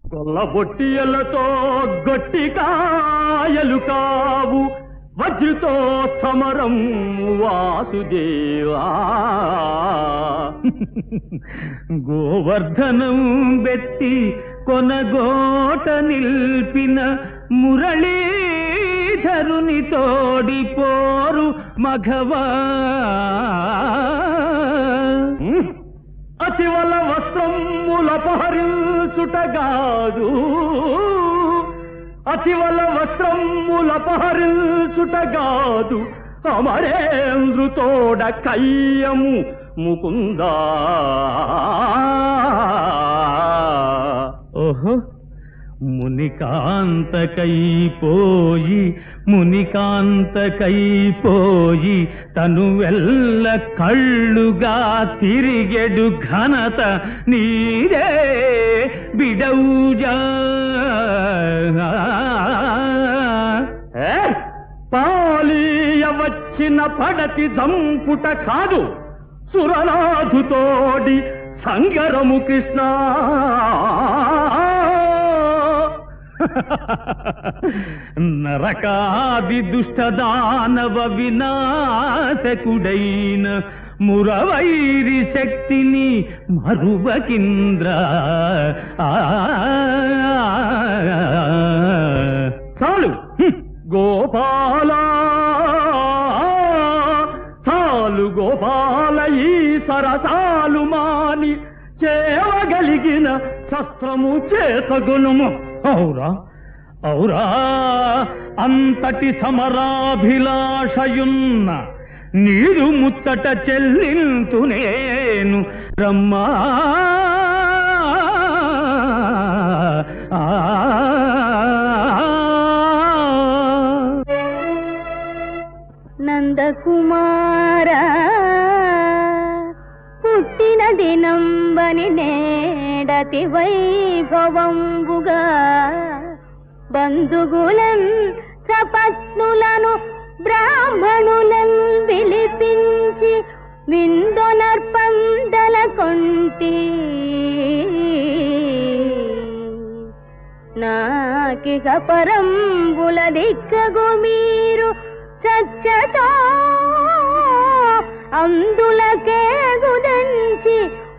కొల్లబొట్టియలతో గట్టి కాయలు కావు, వజ్రతో సమరం వాసుదేవా. గోవర్ధనం బెట్టి కొనగోట నిల్పిన మురళీధరుని తోడిపోరు మఘవా. అతివల వస్త్రములపహరించుటగాదు, అతివల వస్త్రములపహరించుటగాదు, అమరేంద్రుతోడ కయ్యము ముకుందా. ఓహో, మునికాంతకైపోయి మునికాంతకైపోయి తను వెల్ల కళ్ళుగా తిరిగెడు ఘనత నీరే బిడౌజా. పాలీయ వచ్చిన పడతి జంపుట కాదు, సురనాథుతోడి సంగరము కృష్ణ. నరకాది దుష్టదానవ వినాశకుడైన మురవైరి శక్తిని మరువకింద్ర. చాలు గోపాల, చాలు గోపాల, ఈ సరసాలు మాని చేయగలిగిన శస్త్రము చేతగుణము. ఔరా ఔరా, అంతటి సమరాభిలాషయున్న నీరు ముత్తట చెల్లింతు నేను రమ్మా. నందకుమారా, పుట్టిన దినంబని నేడతి వైభవంబుగా బంధుగులన్ సపత్నులను బ్రాహ్మణులన్ పిలిపించి విందొనర్పందల కొంటి. నాకిక పరంబుల దిక్కగు మీరు సత్యతో అందులకే గుదంచి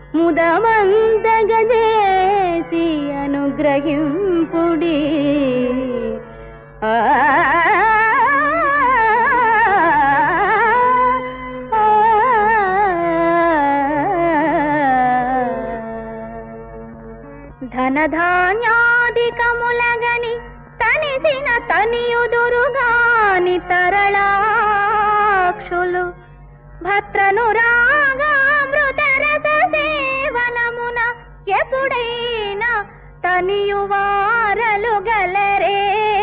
ముదమందగజేసి అనుగ్రహింపుడి. ధనధాన్యాదికములగని తనిసిన తనియుదురుగాని తరళాక్షులు భద్రను రాగామృతరస సేవనమున ఎప్పుడైనా తనియువారలు గలరే.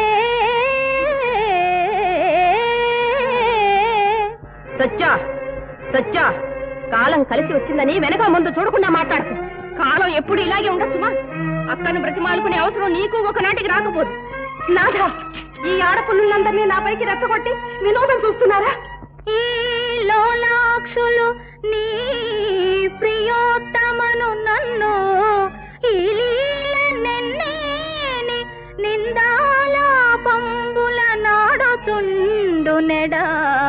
సత్యా సత్యా, కాలం కలిసి వచ్చిందని వెనక ముందు చూడకుండా మాట్లాడుతూ. కాలం ఎప్పుడు ఇలాగే ఉండొచ్చుమా? అక్కను బ్రతిమాలుకునే అవసరం నీకు ఒకనాటికి రాకపోదు. నాథా, ఈ ఆడపుల్లందరినీ నా పైకి రెచ్చగొట్టి వినోదం చూస్తున్నారా? ఈ లోలాక్షులు నీ ప్రియోత్తమను నన్ను ఇలీలనెన్నేని నిందాలాపంబుల నాడుతుండు నెడా.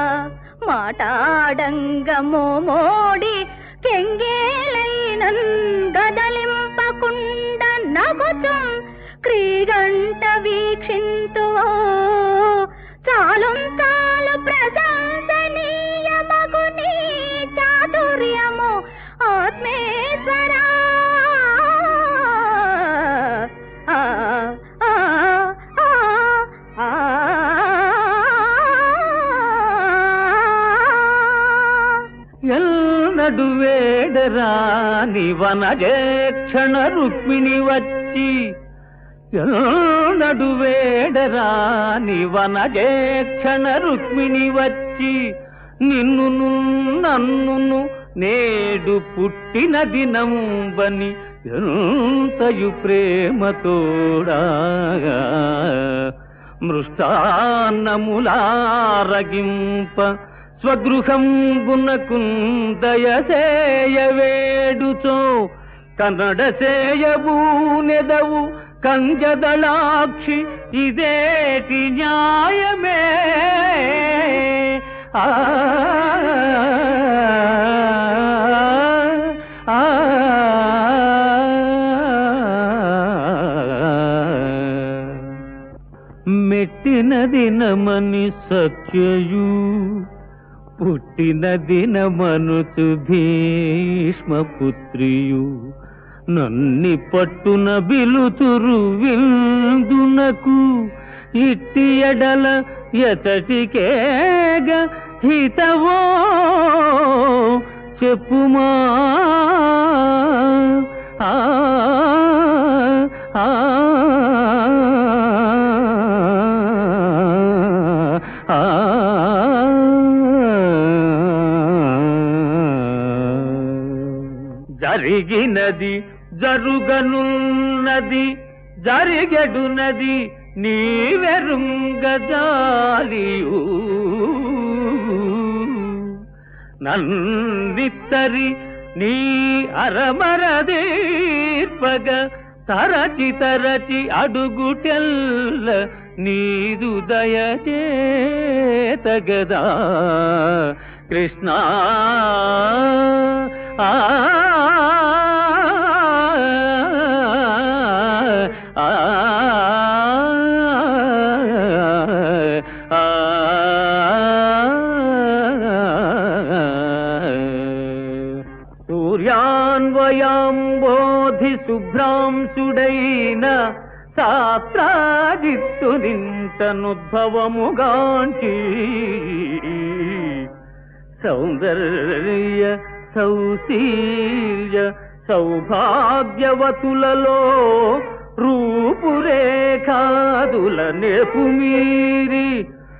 మాటాడంగమో మోడి కెంగేలైనన్ గదలింపకుండ నగుతు క్రీగంట వీక్షింతువో. చాలు చాలు ప్రశంసనీయమగు నీ చాతుర్యము ఆత్మేశ్వరా. ఎల్లడు వేడరాని వనజేక్షణ రుక్మిణి వచ్చి, ఎల్లడు వేడరాని వనజేక్షణ రుక్మిణి వచ్చి, నిన్నును నన్నును నేడు పుట్టిన దినంబని ఎంతయు ప్రేమతోడా. మృష్టాన్నములారగింప స్వగృహంబునకుందయసేయ వేడుచో, కన్నడ సేయబూనెదవు కంజదళాక్షి ఇదేటి న్యాయమే ఆ మెట్టిన దినమని సత్యయు పుట్టిన దినమనుచు భీష్మపుత్రియు నన్ని పట్టున బిలుతురు విందునకు ఇట్టి ఎడల ఎతటికేగ హితవో చెప్పుమా ఆ ఆ జరిగినది జరుగనున్నది జరిగెడునది నీవెరుంగజాలియు నన్నిత్తరి నీ అరమరదీర్పగ తరచి తరచి అడుగుటెల్ల నీదు దయచేతగదా కృష్ణ ఆ సూర్యాన్వయాంబోధి శుభ్రాంశుడైన సాత్రాజిత్తు నింతనుద్భవముగాంచి సౌందర్య సౌశీల్య సౌభాగ్యవతులలో రూపురేఖాదుల నెపుమీరి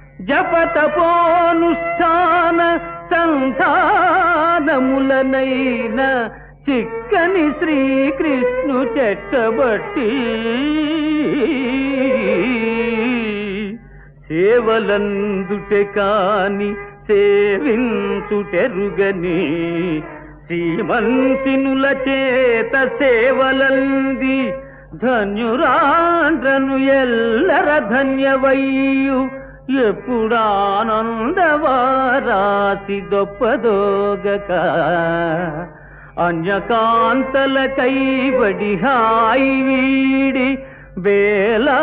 జపతపోనుష్ఠాన సంధానములనైన చిక్కని శ్రీకృష్ణు చెట్టబట్టి సేవలందుటె కాని సేవించుటెరుగని శ్రీమంతినుల చేత సేవలంది ధన్యురాండ్రను ఎల్లర ధన్యవయ్యు ఎప్పుడానందవారాసి దొప్పదోగక అన్యకాంతల కైబడి హాయి వీడి వేలా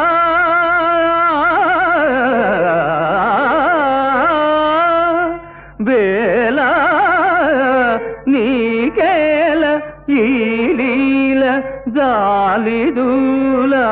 వేలా నీకేల ఈ లీల జాలిదూలా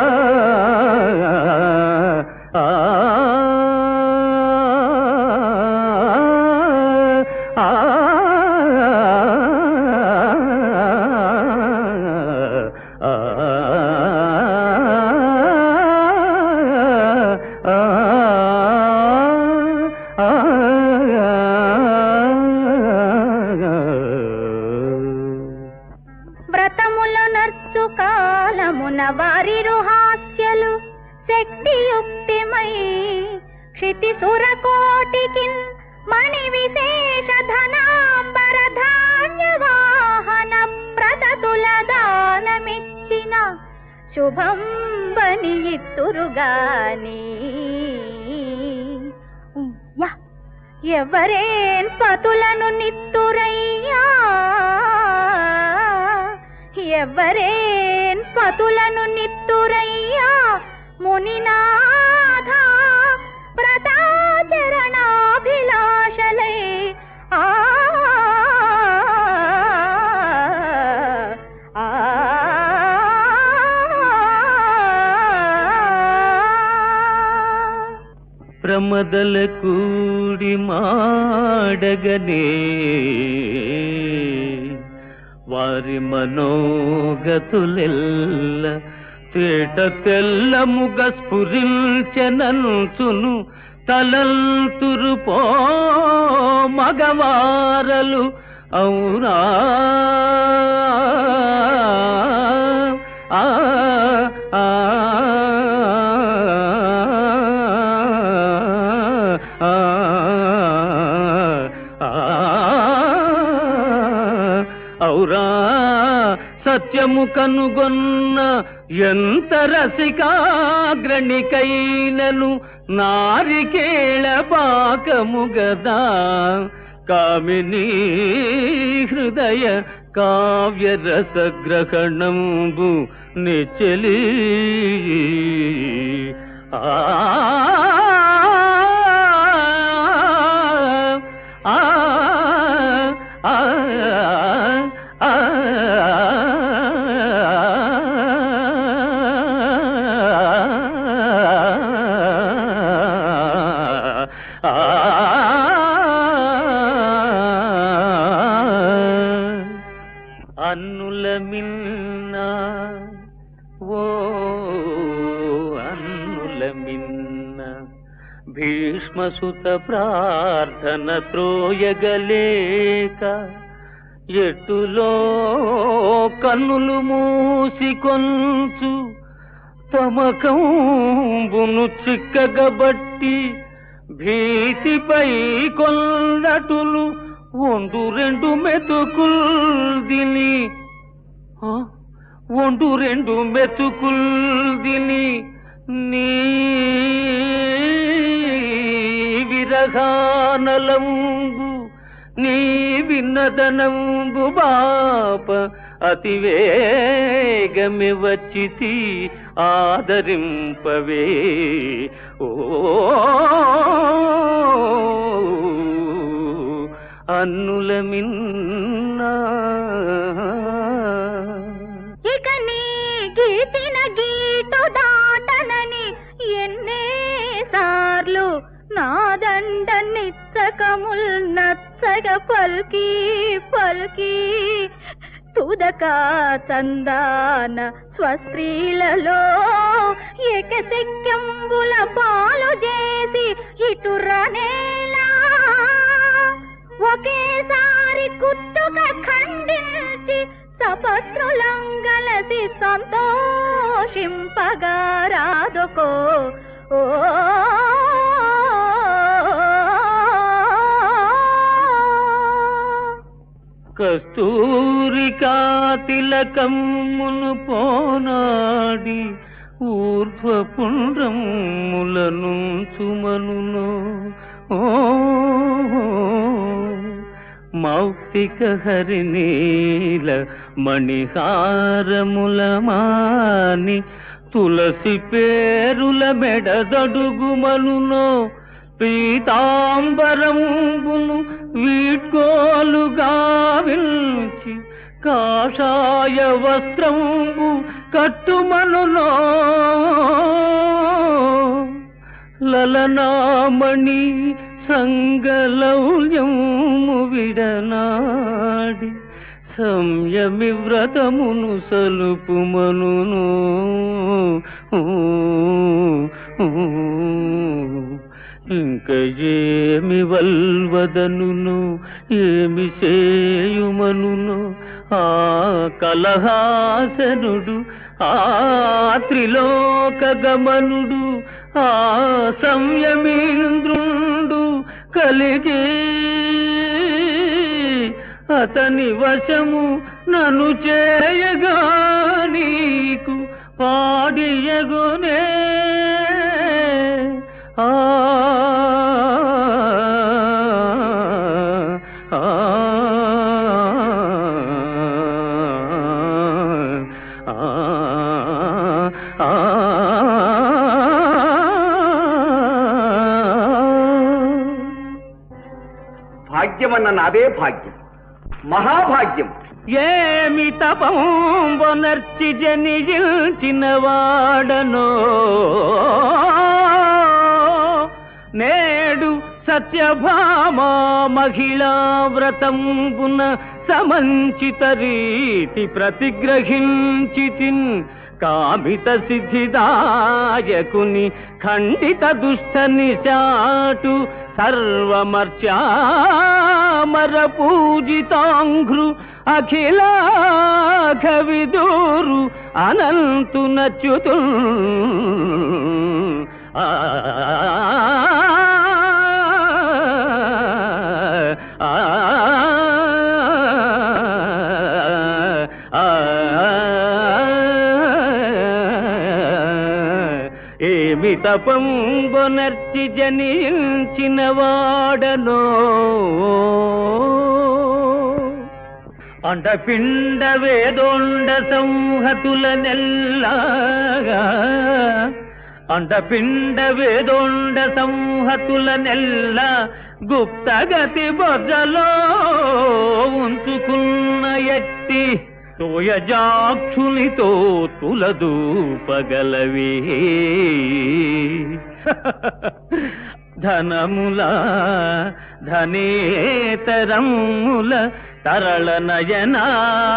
వ్రతముల నర్చు కాలమున వారి రుహాస్యలు శక్తియుక్తిమై క్షితి సురకోటికి మణి విశేష ధనాంబర ధాన్య వాహన ప్రదతుల దానమిచ్చిన శుభం బని ఇత్తురుగాని ఎవరేన్ పతులను నిత్తురయ్యా ఎవరేన్ పతులను నిత్తురయ్యా మునినాథ వ్రతాచరణాభిలాషలై ప్రమదల కూడి మాడగనే వారి మనోగతులెల్ల తేట తెల్లముగ స్ఫురించెనంచును తలంతురుపో మగవారలు ఔరా సత్యము కనుగొన్న ఎంత రసికాగ్రణికైనను నారికేళ పాకము గదా కామినీ హృదయ కావ్యరసగ్రహణంబు నిచ్చలి అన్నుల మిన్న ఓ అన్నుల మిన్న భీష్మసుత ప్రార్థన త్రోయగలేక ఎట్టులో కన్నులు మూసికొంచు తమకంబును చిక్కగబట్టి భీతిపై కొల్లటులు ఒండు రెండు మెతుకుల్దిని ఒండు రెండు మెతుకుల్దిని నీ విరహానలంబు నీ విన్నదనంబు బాప అతివేగమి వచ్చితి ఆదరింపవే ఓ అన్నుల మిన్నా ఇక నీ గీతిన గీటు దాటనని ఎన్నేసార్లు నాదండ నిచ్చకముల్ నచ్చగ పల్కి పల్కి తుదక చందాన స్వస్త్రీలలో ఏకశక్యంబుల పాలు చేసి ఇటురనేలా ఒకేసారి కుట్టుక ఖండించి సపత్రులంగలసి సంతోషింపగా రాదుకో ఓ కస్తూరికా తిలకమ్మును పోనాడి ఊర్ధ్వపుండ్రములను చుమనును ఓ మౌక్తిక హరినీల మణిహారముల మాని తులసి పేరుల మెడదడుగుమనునో పీతాంబరంబును వీడ్కోలుగా విల్చి కాషాయ వస్త్రంబు కట్టుమనునో లలనామణి సంగలౌల్యము విడనాడి సంయమి వ్రతమును సలుపుమనును ఇంక ఏమి వల్వదనును ఏమి చేయుమనును ఆ కలహాసనుడు ఆ త్రిలోక గమనుడు ఆ సంయమీంద్రుండు కలిగి అతని వశము నన్ను చేయగా నీకు పాడియగునే ఆ భాగ్యమన్న నాదే భాగ్యం, మహాభాగ్యం. ఏమి తపంబొనర్చి జనిజిల్చిన వాడనో నేడు సత్యభామా మహిళా వ్రతంబున సమంచిత రీతి ప్రతిగ్రహించితిన్ కామిత సిద్ధిదాయకుని ఖండిత దుష్ట నిశాటు సర్వమర్చామర పూజితాంఘ్రు అఖిలాఖ విదూరు అనంతు నచ్యుతు ఆ ఏమి తపంబొనర్చి జనించిన వాడనో అండపిండ వేదోండ సంహతుల నెల్లాగా అండపిండ వేదోండ సంహతుల నెల్ల గుప్తగతి బొజ్జలో ఉంచుకున్న ఎట్టి తోయజాక్షునితో తులదూపగలవే ధనముల ధనేతరముల తరళ నయనా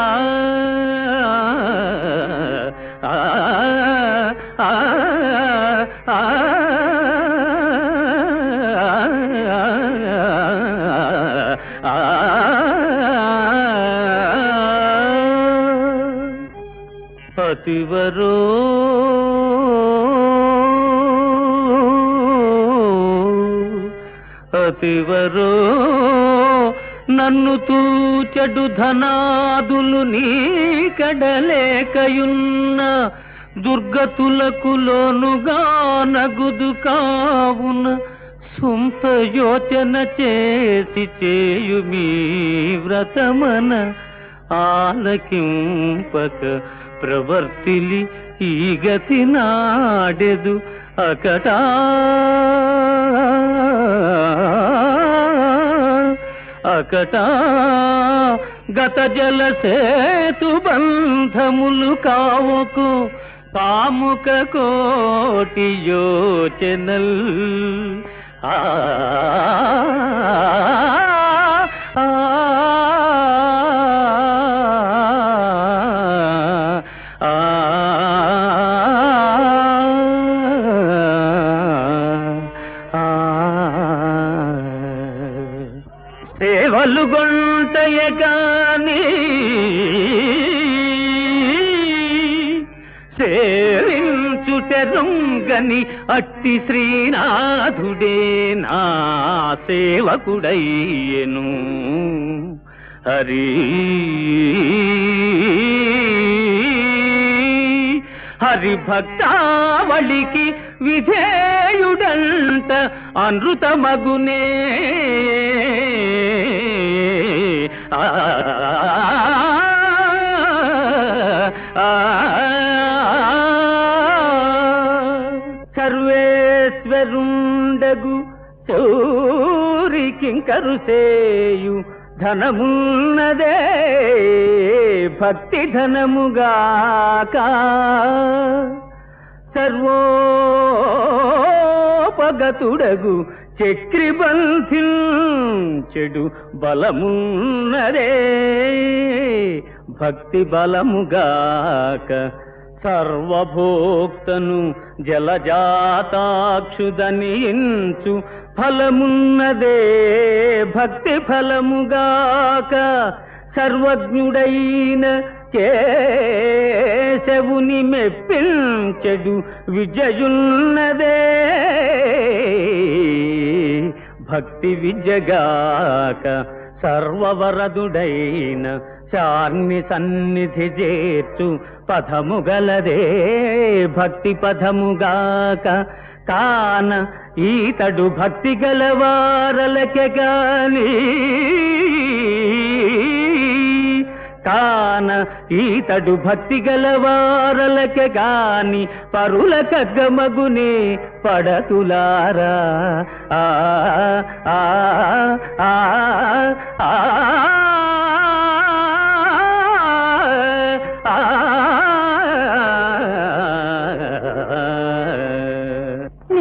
అతివరో అతివరో నన్ను తూచెడు ధనాదులు నీ కడలేకయున్న దుర్గతులకు లోనుగా నగుదు కావున సొంత యోచన చేసి చేయుమీ వ్రతమన ఆలకింపక ప్రవర్తిలి ఈ గతి నాడెదు అకటా అకటా గత జల సేతు బంధములు కావకు కాముక కోటి యోచనల్ సేవలు గొంటయ గాని సేవించుటెరుంగని అట్టి శ్రీనాథుడే నా సేవకుడయ్యెను హరి హరిభక్తావళికి విధేయుడంట అనృతమగునే సర్వేశ్వరుండగు చౌరికింకరు సేయు ధనమున్నదే భక్తి ధనముగాక సర్వోపగతుడగు చక్రిబంధించెడు బలమున్నదే భక్తి బలముగాక సర్వభోక్తను జలజాతాక్షుదనించు ఫలమున్నదే భక్తి ఫలముగాక సర్వజ్ఞుడైన కేశవుని మెప్పించెడు విజయున్నదే భక్తి విజగాక సర్వవరదుడైన చార్మి సన్నిధి చేర్చు పథముగలదే భక్తి పథముగాక కాన ఈతడు భక్తి గలవారలకె గాని కాన ఈతడు భక్తి గలవారలకె గాని పరుల కగ్గమగునే పడతులారా ఆ ఆ ఆ ఆ నీ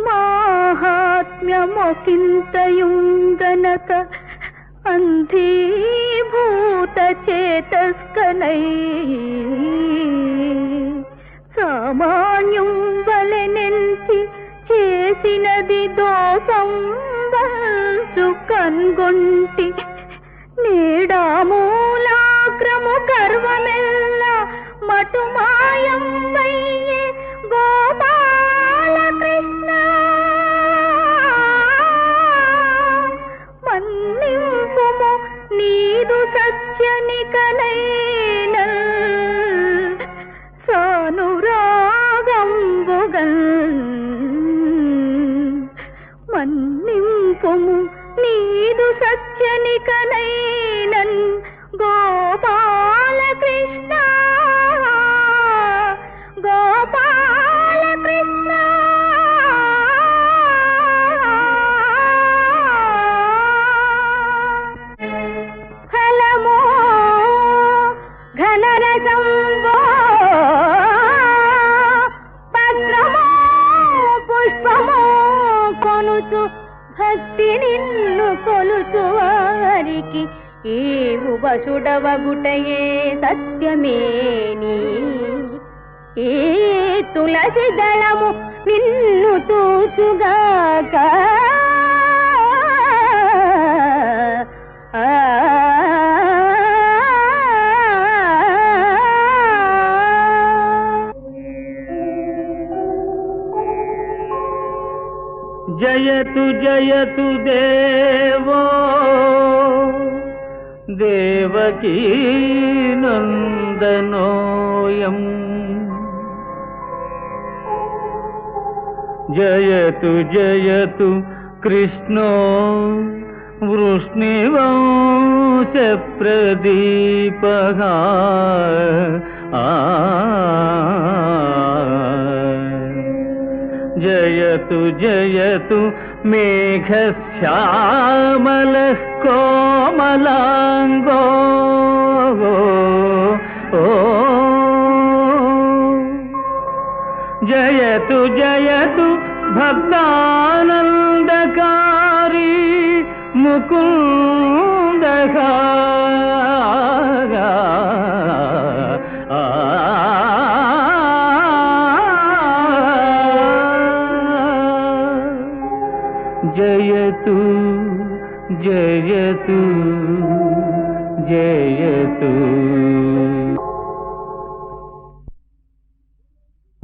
మాహాత్మ్యమొకింతయుంగనక అంధీభూత చేతస్కనై సామాన్యం వలెనెంచి చేసినది దోషం వంచు కన్గొంటి నీడామూలాగ్రము గర్వమెల్ల మటుమాయం వయ్యే గోపాల కృష్ణ మన్నింపుము నీదు సత్యనికనైన సానురాగంబుగల్ వారికి ఏవు వసుడవగుటయే సత్యమేని ఏ తులసి దళము నిన్ను తూచుగాక జయతు జయతు దేవో దేవకీ నందనోయం జయతు జయతు కృష్ణో వృష్ణివంశ ప్రదీపః జయతు జయతు మేఘశ్యామలః కోమలాంగో జయతు జయతు భక్తానందకారీ ముకుందః జయతు జయతు జయతు